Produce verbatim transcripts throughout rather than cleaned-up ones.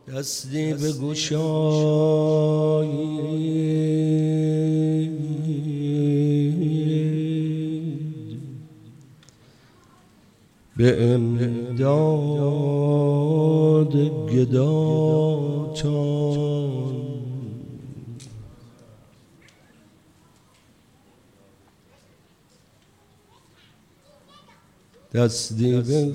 دستی بگشایید به امداد گداتان، دستی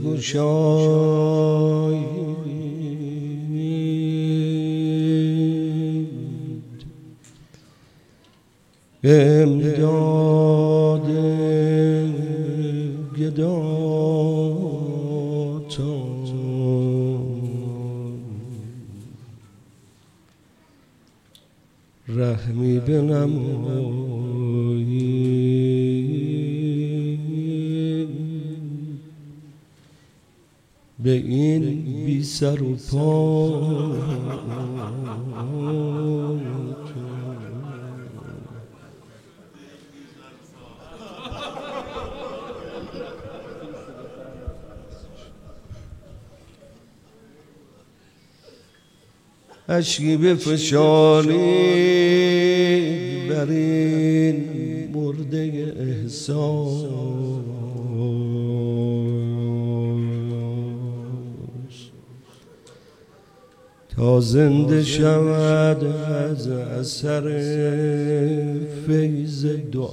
بگشایید به امداد گداتان، رحمی بنمایید به این بی سر و پا. اشکی بفشانید بر این مرده احساس تا زنده شود از اثر فیض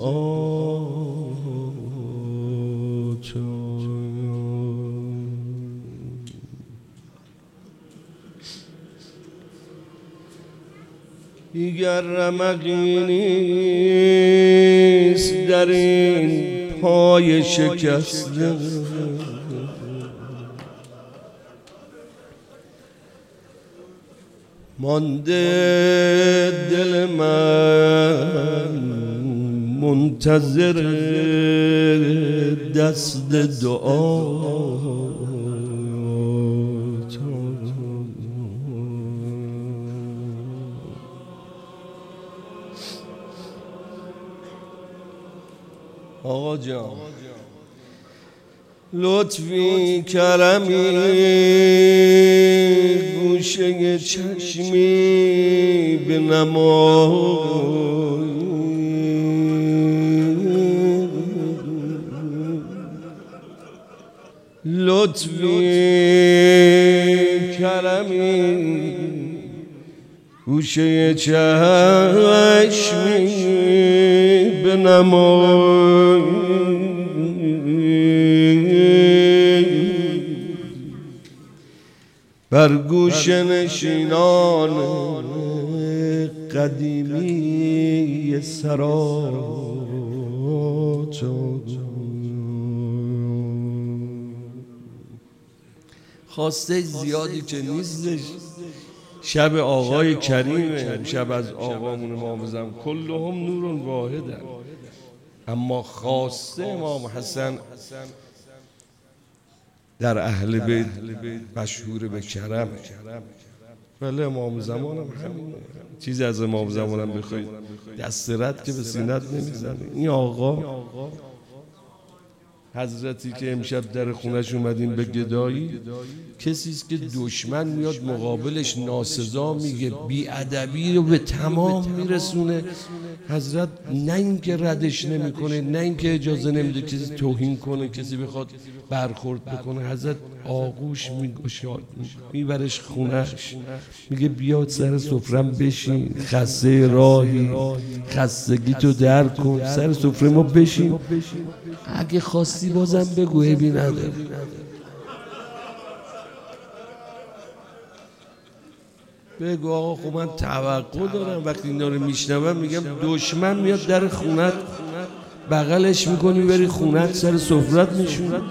دعاتون. دیگر رمقی نیست در این پای شکسته، مانده دل من منتظر دست دعا. آقا جان لطفی کرمی گوشه چشمی بنمایی، لطفی کرمی گوشه چشمی بنمایی، بر گوشه نشینان قدیمی سراتون. خواسته زیادی که نیستش، شب آقای کریمه، شب از آقامون امام زمان کلهم نور واحدن، اما خواسته امام حسن در اهل بیت مشهور به کرم. ولی امام زمان هم همینه، چیزی از امام زمان هم بخواید دست رد که به سینت نمیزنه. این آقا حضرتی که امشب در خونش اومدیم به گدایی، کسی است که دشمن میاد مقابلش ناسزا میگه، بی‌ادبی رو به تمام میرسونه. حضرت نه اینکه ردش نمیکنه، نه اینکه اجازه نمیده کسی توهین کنه، کسی بخواد برخورد بکنه. حضرت آغوش میگشاد، میبرش خونش، میگه بیاد سر سفرم بشین، خسته راهی، خستگی تو درک کن، سر سفره ما بشین، اگه خواستی بازم بگو عیبی نداره. بگو آقا خب من توقع دارم. وقتی اینا رو میشنوم میگم دشمن میاد در خونت، بغلش میکنی بری خونت، سر سفرت میشون.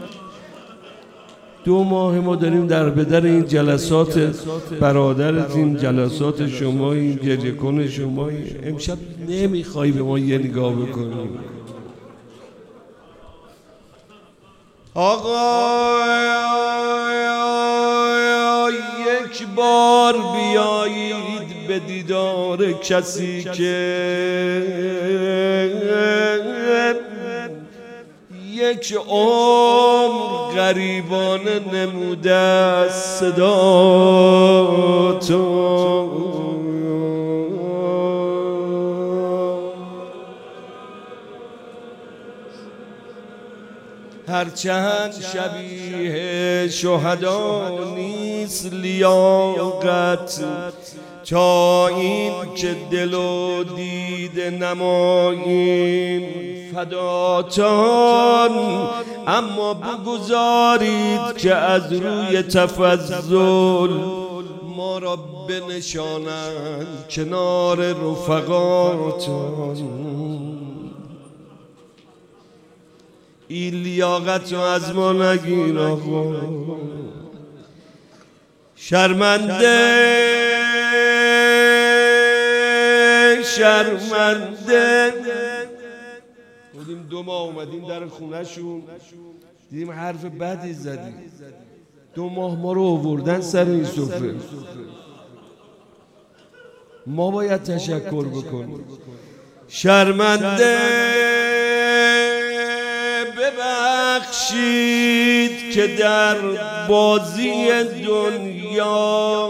دو ماه ما داریم در بدر این جلسات برادرت، این جلسات شما، این گریه کن شما. امشب نمیخوای به ما یه نگاه بکنی؟ آقا یک بار بیایید به دیدار کسی که یک عمر غریبانه نموده است صدا هرچند شبیه شهدا نیست لیاقت، تا این که دل و دیده نماییم فداتان. اما بگذارید که از روی تفضل ما را بنشانند کنار رفقاتان. این لیاقت رو از ما نگیر آقا. شرمنده شرمنده بودیم دو ماه اومدیم در خونه شون، دیدیم حرف بدی زدیم، دو ماه ما رو آوردن سر این سفره. ما باید تشکر بکنیم. شرمنده ببخشید که در بازی دنیا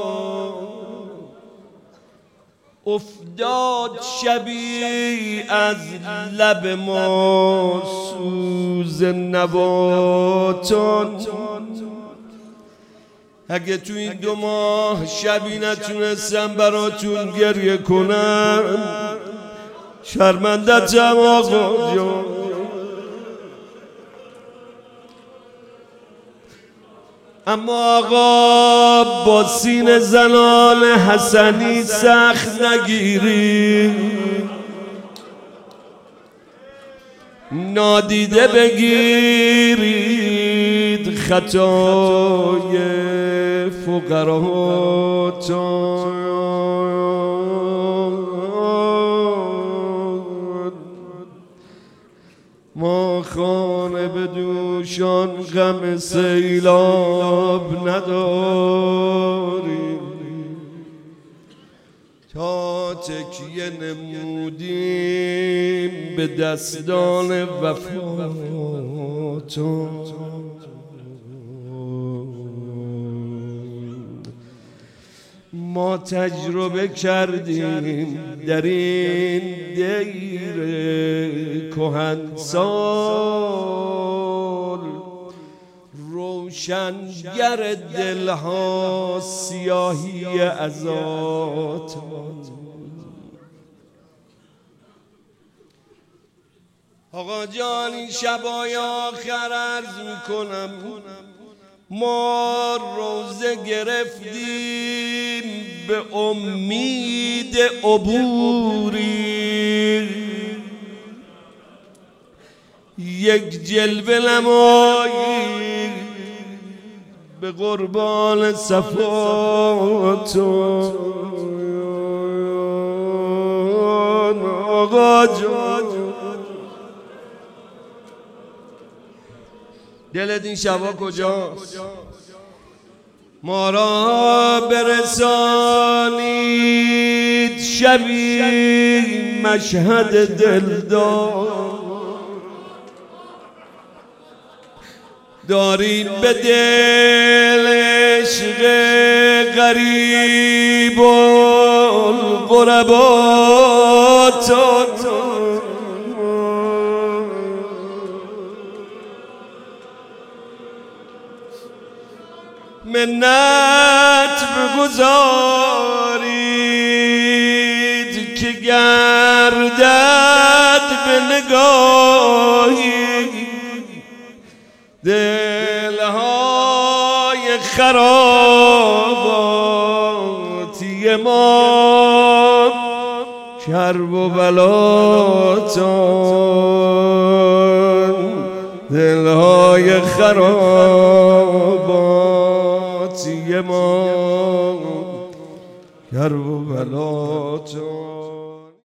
افتاد شبی از لب ما سوز نباتان. اگه تو این دو ماه شبی نتونستم براتون گریه کنم شرمندتم آقا جان. اما آقا با سین زنان حسنی سخت نگیری، نادیده بگیرید خطای فقراتان. ما خانه به دوشان غم سیلاب نداریم، تا تکیه نمودیم به دستان وفاتان. ما تجربه کردیم در این دیر کهنسال، روشنگر دلها سیاهی عزات. آقا جان این شبای آخر عرض میکنم ما روزه گرفتیم به امید عبوری، یک جلوه نمایی به قربان صفاتون. آقا جان دلت این شبا کجاست؟ ما را برسانید شبی مشهد دلدار، داریم به دل عشق غریب الغرباتان. منت بگذارید که گردد به نگاهی دلهای خراباتی ما، کرب و بلاتان دلهای خراباتی ما، کرب و بلاتان.